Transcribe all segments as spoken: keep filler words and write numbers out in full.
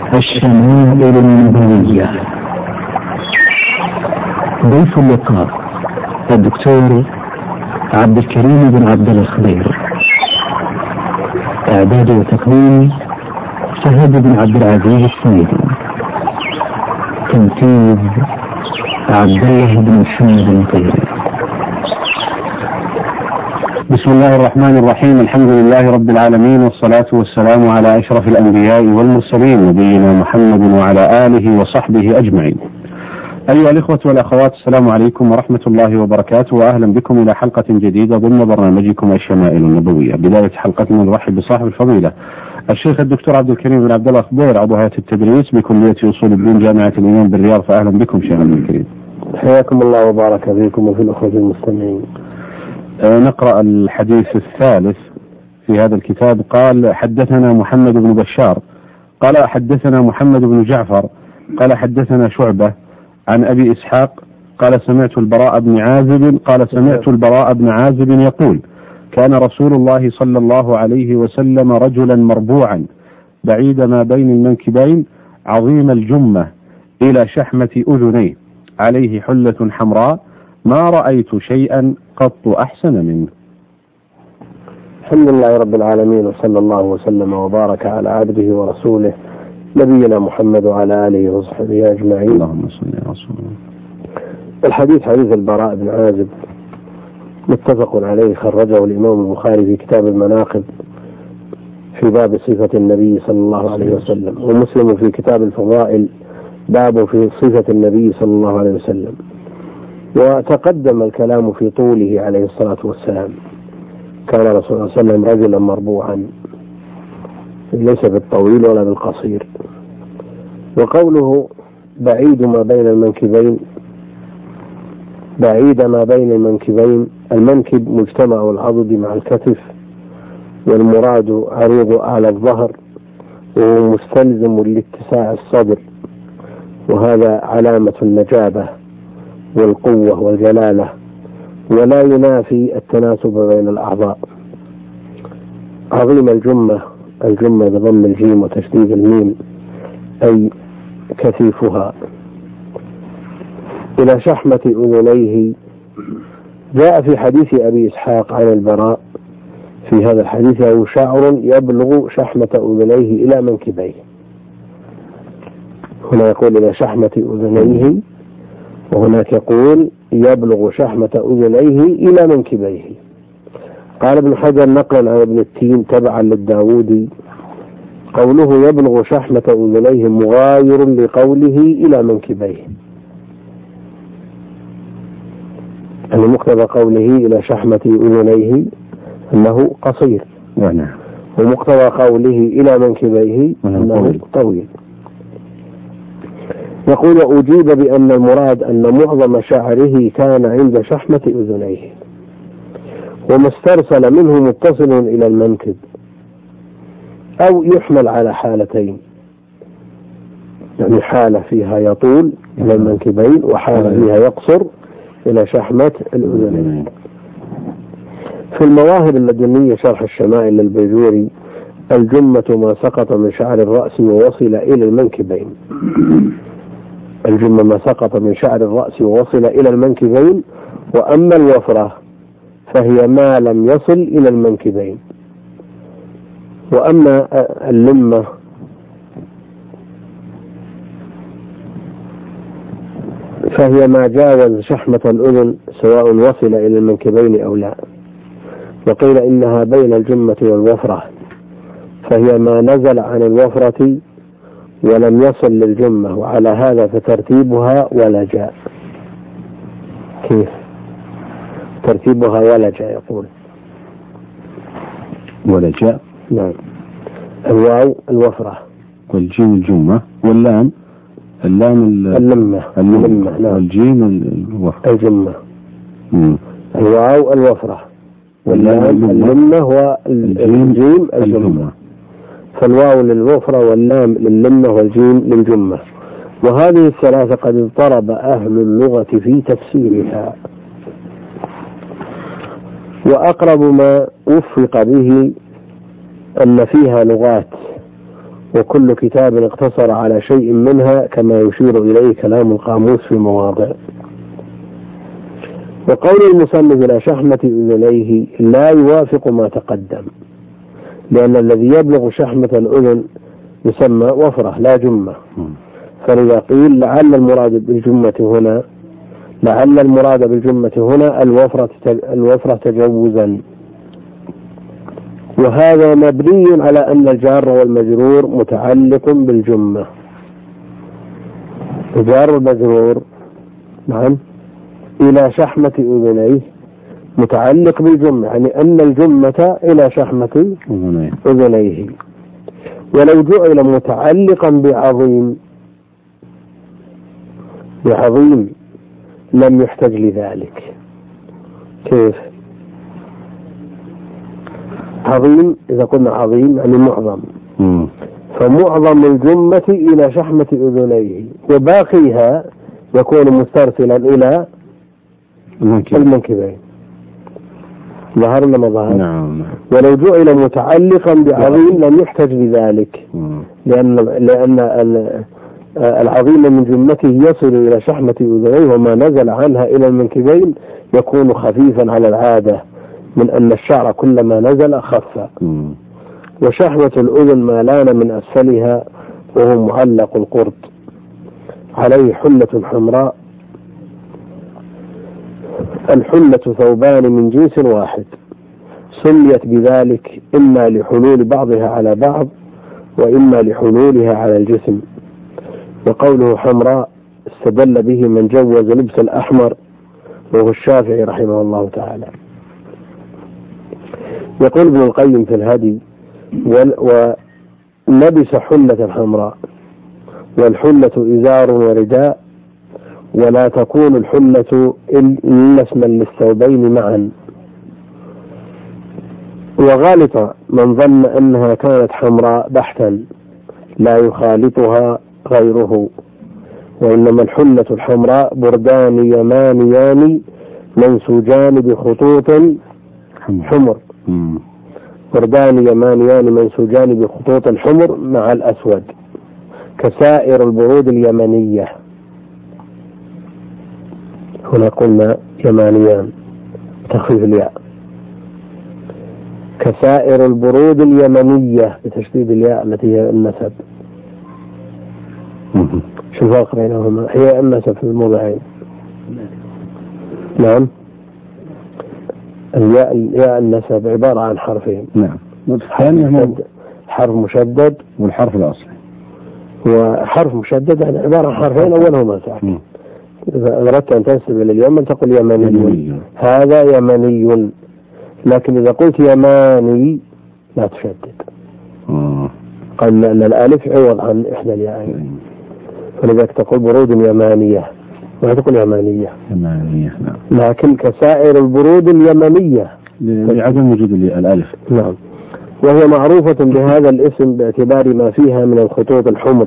الشمائل النبوية. ضيف اللقاء الدكتور عبد الكريم بن عبد الخضير. إعداد وتقديم فهد بن عبد العزيز السيدي. تنفيذ عبد الله بن محمد المطيري. بسم الله الرحمن الرحيم. الحمد لله رب العالمين، والصلاة والسلام على أشرف الأنبياء والمرسلين، نبينا محمد وعلى آله وصحبه أجمعين. أيها الإخوة والأخوات، السلام عليكم ورحمة الله وبركاته، وأهلا بكم إلى حلقة جديدة ضمن برنامجكم الشمائل النبوية. بداية حلقتنا نرحب بصاحب الفضيلة الشيخ الدكتور عبد الكريم بن عبد الخضير، عضو هيئة التدريس بكلية أصول الدين جامعة الإمام بالرياض. فأهلا بكم شيخ عبد الكريم. حياكم الله وبارك فيكم وفي الأخوة المستمعين. أه نقرأ الحديث الثالث في هذا الكتاب. قال: حدثنا محمد بن بشار قال حدثنا محمد بن جعفر قال حدثنا شعبة عن أبي إسحاق قال سمعت البراء بن عازب قال سمعت البراء بن عازب يقول: كان رسول الله صلى الله عليه وسلم رجلا مربوعا بعيد ما بين المنكبين عظيم الجمة إلى شحمة أذنيه، عليه حلة حمراء، ما رأيت شيئا قط أحسن منه. الحمد لله رب العالمين، وصلى الله وسلم وبارك على عبده ورسوله نبينا محمد وعلى آله وصحبه أجمعين. اللهم صل على رسول الله. الحديث حديث البراء بن عازب متفق عليه، خرجه الإمام البخاري في كتاب المناقب في باب صفة النبي صلى الله عليه وسلم، ومسلم في كتاب الفضائل باب في صفة النبي صلى الله عليه وسلم. وتقدم الكلام في طوله عليه الصلاة والسلام. كان رسول الله صلى الله عليه وسلم رجلا مربوعا، ليس بالطويل ولا بالقصير. وقوله بعيد ما بين المنكبين، بعيد ما بين المنكبين، المنكب مجتمع العضد مع الكتف، والمراد عريض أعلى الظهر، وهو مستلزم لاتساع الصدر، وهذا علامة النجابة والقوة والجلالة، ولا ينافي التناسب بين الأعضاء. عظيم الجمة، الجمة بضم الجيم وتشديد الميم، أي كثيفها، إلى شحمة أذنيه. جاء في حديث أبي إسحاق عن البراء في هذا الحديث أو شعر يبلغ شحمة أذنيه إلى منكبيه. هنا يقول إلى شحمة أذنيه، وهناك يقول يبلغ شحمة أذنيه إلى منكبيه. قال ابن حجر نقلا عن ابن التين تبعا للداودي: قوله يبلغ شحمة أذنيه مغاير لقوله إلى منكبيه، يعني مقتضى قوله إلى شحمة أذنيه أنه قصير، ومقتضى قوله إلى منكبيه أنه طويل. يقول: أجيب بأن المراد أن معظم شعره كان عند شحمة أذنيه، وما استرسل منه متصل إلى المنكب، أو يحمل على حالتين، يعني حالة فيها يطول إلى المنكبين، وحالة فيها يقصر إلى شحمة الأذنين. في المواهب اللدنية شرح الشمائل للبيجوري: الجمة ما سقط من شعر الرأس ووصل إلى المنكبين. الجمة ما سقط من شعر الرأس ووصل إلى المنكبين، وأما الوفرة فهي ما لم يصل إلى المنكبين. وأما اللمة فهي ما جاوز شحمة الأذن سواء وصل إلى المنكبين أو لا. وقيل إنها بين الجمة والوفرة، فهي ما نزل عن الوفرة ولم يصل للجمة، وعلى هذا فترتيبها ولجاء. كيف ترتيبها ولجاء؟ يقول ولجاء. نعم. الواو الوفرة، والجيم الجمة، واللام اللام اللمة، اللمة. نعم. والجيم الوفرة، الجمة. مم. الواو الوفرة، واللام اللمة، والجيم الجمة. فالواو للوفرة، واللام لللمة، والجيم للجمة. وهذه الثلاثة قد اضطرب أهل اللغة في تفسيرها، وأقرب ما وفق به أن فيها لغات وكل كتاب اقتصر على شيء منها كما يشير إليه كلام القاموس في مواضع. وقول المصنف إلى شحمة أذنيه لا يوافق ما تقدم، لأن الذي يبلغ شحمة الأذن يسمى وفرة لا جمة، فلذا قيل لعل المراد بالجمة هنا لعل المراد بالجمة هنا الوفرة الوفرة تجوزا، وهذا مبني على أن الجار والمجرور متعلق بالجمة. الجار والمجرور نعم إلى شحمة أذنيه متعلق بالجمة، يعني أن الجمة إلى شحمة أذنيه. ولو جعل متعلقا بعظيم بعظيم لم يحتج لذلك. كيف؟ عظيم إذا قلنا عظيم يعني معظم، م. فمعظم الجمة إلى شحمة أذنيه وباقيها يكون مسترسلا إلى المنكبين. ظهر لما ظهر؟ نعم. ولو جعل متعلقا بعظيم لم يحتج لذلك، لأن لأن العظيم من جمته يصل إلى شحمة أذنيه، وما نزل عنها إلى المنكبين يكون خفيفا على العادة من أن الشعر كلما نزل خف. وشحمة الأذن ما لان من أسفلها وهو معلق القرط، عليه حلة حمراء. الحلة ثوبان من جنس واحد سميت بذلك إما لحلول بعضها على بعض وإما لحلولها على الجسم. وقوله حمراء استدل به من جوز لبس الأحمر وهو الشافعي رحمه الله تعالى. يقول ابن القيم في الهدي: ولبس حلة حمراء، والحلة إزار ورداء، ولا تكون الحلة إلا اسما للثوبين معا. وغالط من ظن أنها كانت حمراء بحتا لا يخالطها غيره، وإنما الحلة الحمراء بردان يمانيان منسوجان بخطوط حمر، بردان يمانيان منسوجان بخطوط حمر مع الأسود كسائر البرود اليمنية. هنا قلنا يمانيان تخفيف الياء، كسائر البرود اليمنية بتشديد الياء التي هي النسب. شو الفرق بينهما؟ هي النسب في الموضعين. نعم، الياء الياء النسب عبارة عن حرفين. نعم، حرف مشدد والحرف الأصلي. وحرف مشدد يعني عبارة عن حرفين أولهما ساكن. إذا أردت أن تنسب إلى اليمن تقول يمني. يمني. هذا يمني. لكن إذا قلت يماني لا تشدد. آه. قال أن الألف عوض عن إحدى الياءين، فلذلك تقول برود يمانية ولا تقول يمانية. يمانية نعم. لكن كسائر البرود اليمنية لعدم وجود الألف. نعم. وهي معروفة بهذا الاسم باعتبار ما فيها من الخطوط الحمر،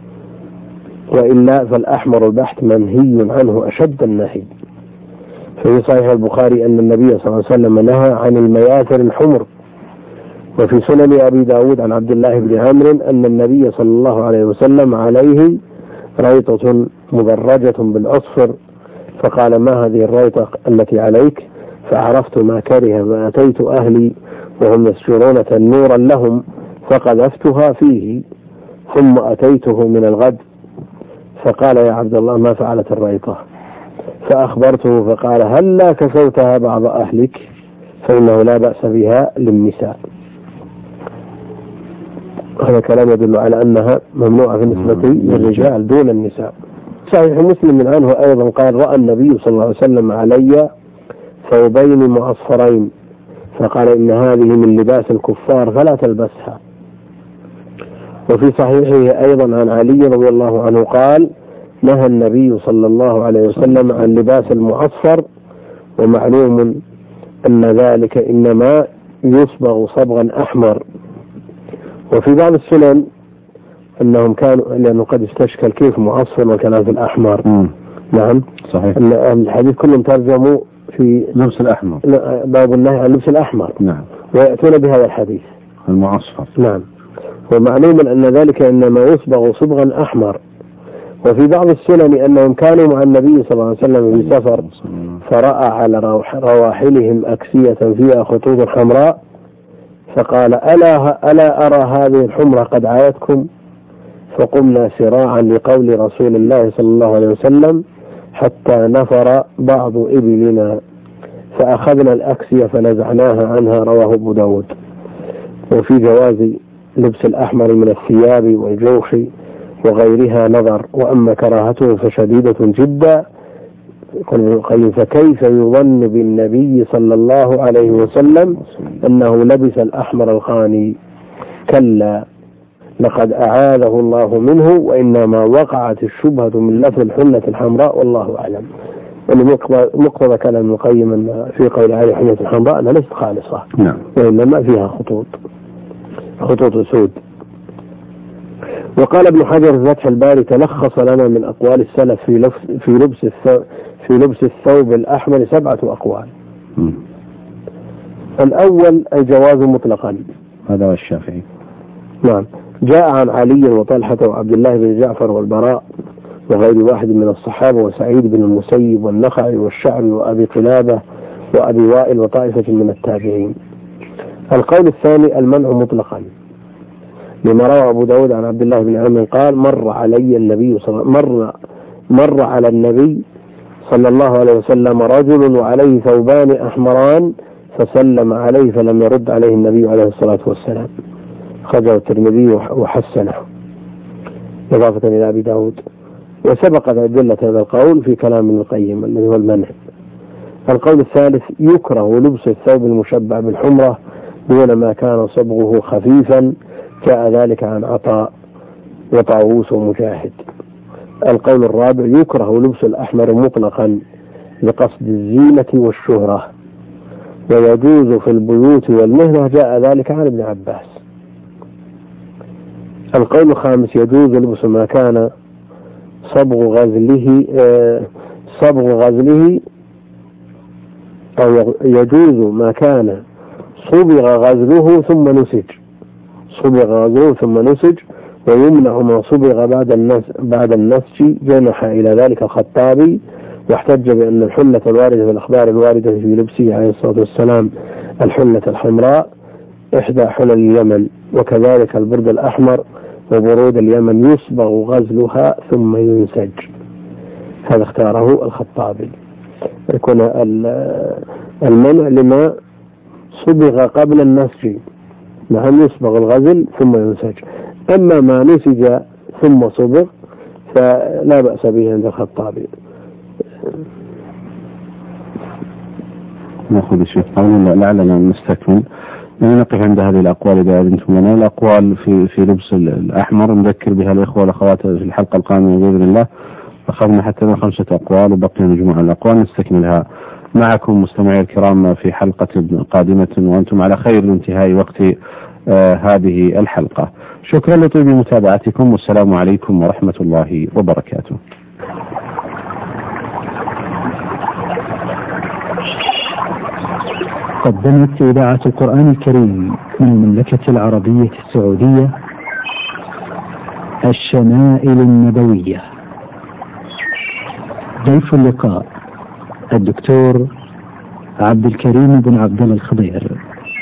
وإلا فالأحمر البحت منهي عنه أشد النهي. في صحيح البخاري أن النبي صلى الله عليه وسلم نهى عن المياثر الحمر. وفي سنن أبي داود عن عبد الله بن عمرو أن النبي صلى الله عليه وسلم عليه ريطة مدرجة بالأصفر، فقال: ما هذه الريطة التي عليك؟ فعرفت ما كره فأتيت أهلي وهم يسجرون تنورا لهم فقذفتها فيه، ثم أتيته من الغد فقال: يا عبد الله ما فعلت الريطة؟ فأخبرته فقال: هل لا كسوتها بعض أهلك فإنه لا بأس بها للنساء. هذا كلام يدل على أنها ممنوعة في النسبة للرجال دون النساء. صحيح مسلم عنه أيضا قال: رأى النبي صلى الله عليه وسلم علي ثوبين معصفرين فقال: إن هذه من لباس الكفار فلا تلبسها. وفي صحيحه أيضا عن علي رضي الله عنه قال: نهى النبي صلى الله عليه وسلم عن لباس المعصفر، ومعلوم أن ذلك إنما يصبغ صبغا أحمر. وفي بعض السنن أنهم كانوا، لأنه قد استشكل كيف معصفر والكلام في الأحمر. م. نعم صحيح. الحديث كلهم ترجموا في لبس الأحمر، باب النهي عن لبس الأحمر. نعم. ويأتون بهذا الحديث المعصفر. نعم. ومعلوم أن ذلك إنما يصبغ صبغا أحمر. وفي بعض السنن أنهم كانوا مع النبي صلى الله عليه وسلم في سفر فرأى على رواحلهم أكسية فيها خطوط حمراء فقال ألا, ألا أرى هذه الحمرة قد عايتكم؟ فقمنا سراعا لقول رسول الله صلى الله عليه وسلم حتى نفر بعض إبلنا فأخذنا الأكسية فنزعناها عنها. رواه أبو داود. وفي جواز لبس الأحمر من الثياب والجوش وغيرها نظر، وأما كراهته فشديدة جدا. يقول ابن القيم فكيف يظن بالنبي صلى الله عليه وسلم أنه لبس الأحمر الخاني؟ كلا، لقد أعاذه الله منه، وإنما وقعت الشبهة من لف الحنة الحمراء والله أعلم. مقتضى كلام ابن القيم في قول عليه الحنة الحمراء أنها ليست خالصة نعم. وإنما فيها خطوط خطوط سود. وقال ابن حجر في فتح الباري تلخص لنا من أقوال السلف في لبس في لبس الثوب في لبس الثوب الأحمر سبعة أقوال. م. الأول الجواز مطلقا، هذا هو الشافعي. نعم. جاء عن علي وطلحة وعبد الله بن جعفر والبراء وغير واحد من الصحابة وسعيد بن المسيب والنخعي والشعبي وأبي قلابة وأبي وائل وطائفة من التابعين. القول الثاني المنع مطلقا، لما روى أبو داود عن عبد الله بن عمرو قال مر علي النبي صلى مر مر على النبي صلى الله عليه وسلم رجل وعليه ثوبان أحمران فسلم عليه فلم يرد عليه النبي عليه الصلاة والسلام. خرجه الترمذي وحسنه إضافة إلى أبي داود. وسبقت أدلة هذا القول في كلام ابن القيم الذي هو المنع. القول الثالث يكره لبس الثوب المشبع بالحمرة دون ما كان صبغه خفيفا، جاء ذلك عن عطاء وطاووس ومجاهد. القول الرابع يكره لبس الأحمر مطلقا لقصد الزينة والشهرة، ويجوز في البيوت والمهنة، جاء ذلك عن ابن عباس. القول الخامس يجوز لبس ما كان صبغ غزله آه صبغ غزله أو يجوز ما كان صبغ غزله ثم نسج صبغ غزله ثم نسج ويمنع ما صبغ بعد النس بعد النسج. جنح إلى ذلك الخطابي واحتج بأن الحلة الواردة في الأخبار الواردة في لبسه عليه الصلاة والسلام الحلة الحمراء إحدى حلل اليمن، وكذلك البرد الأحمر وبرود اليمن يصبغ غزلها ثم ينسج. هذا اختاره الخطابي. يكون المنع لما صبغ قبل النسج، نعم يصبغ الغزل ثم ينسج. أما ما نسج ثم صبغ فلا بأس به عند الخطابي. نأخذ الشيخ قولا لعلنا نستكمل، نقف عند هذه الأقوال إذا أذنتم لنا. الأقوال في في لبس الأحمر نذكر بها الإخوة والأخوات في الحلقة القادمة بإذن الله. أخذنا حتى خمسة أقوال وبقي مجموعة الأقوال نستكملها معكم مستمعي الكرام في حلقة قادمة، وأنتم على خير لانتهاء وقت آه هذه الحلقة. شكرا لطيب متابعتكم، والسلام عليكم ورحمة الله وبركاته. قدمت إذاعة القرآن الكريم من المملكة العربية السعودية الشمائل النبوية. ضيف اللقاء الدكتور عبد الكريم بن عبد الله الخضير.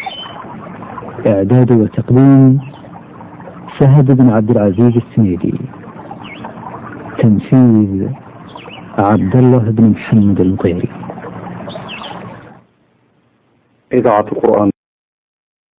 إعداد وتقديم سهد بن عبد العزيز السنيدي. تنفيذ عبد الله بن محمد المطيري. إذاعة القرآن